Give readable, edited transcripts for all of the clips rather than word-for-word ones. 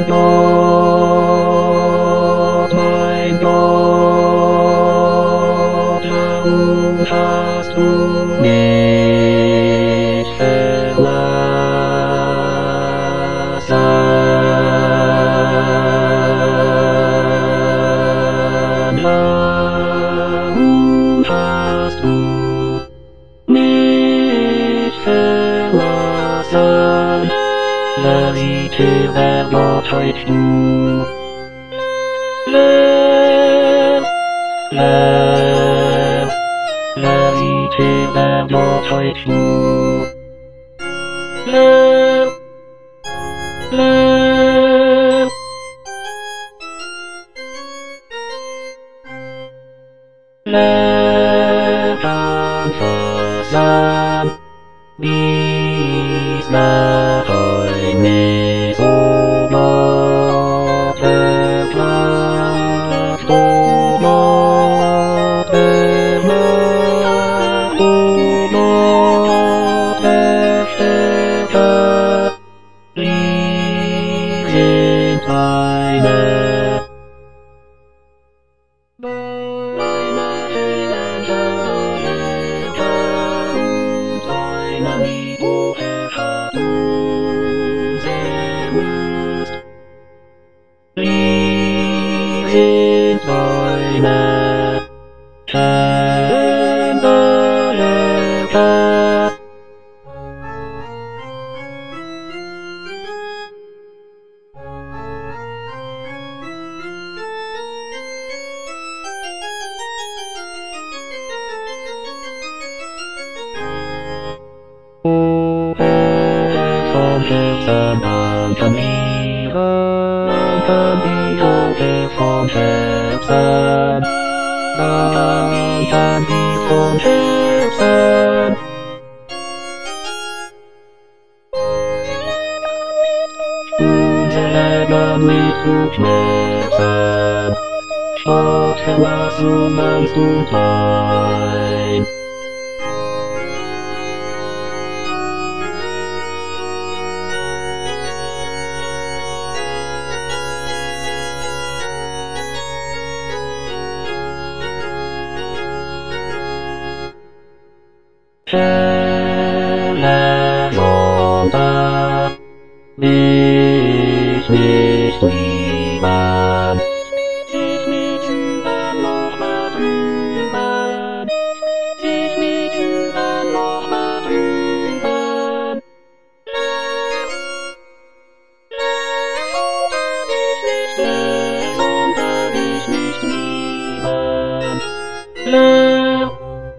mein Gott, warum hast du mich verlassen? Warum hast du mich verlassen? Versieht wer Gott heut du? Versieht wer Gott heut du? Kann versagen, bis nach heute so Gott erklagt, o Gott ermacht, o Gott erstärkt, lieb sind deine sind deine Schönberge. O Herr, von Herzen danken wir, O Herr, von Herzen, danken wir von Herzen. Unser Leben mit Schmerzen, Gott verlass uns ganz und rein. Sonntag, mich nicht lieben, sich mit Üben noch mal drüben, sich mit Üben noch mal drüben. Sonntag, ich nicht lieben,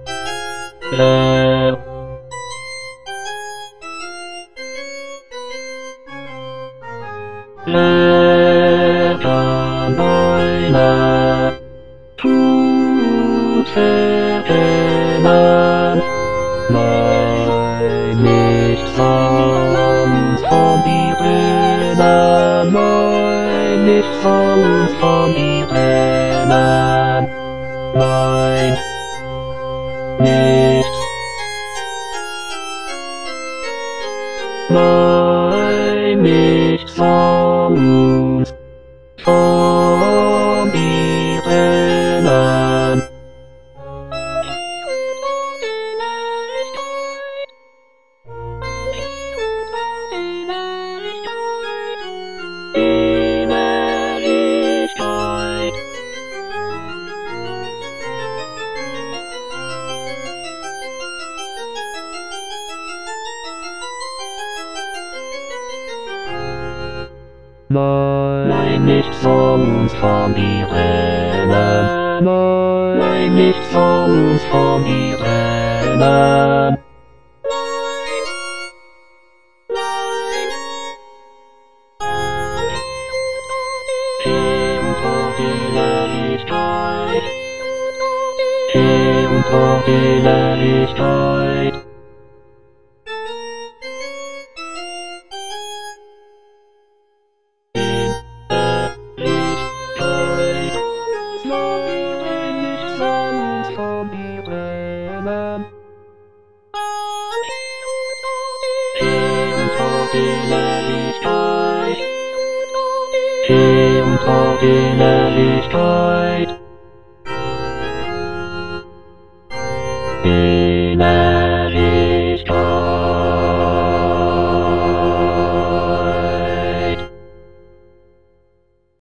kann deine Tut erkennen, nein, nicht sonst von dir trennen, nein, nicht sonst von dir trennen, nein, nichts, nein, nicht sonst von dir trennen. Ewigkeit. Nein, nicht sonst von dir trennen, nein, nicht sonst von dir trennen. Und Gott in Herrlichkeit. Dinner ist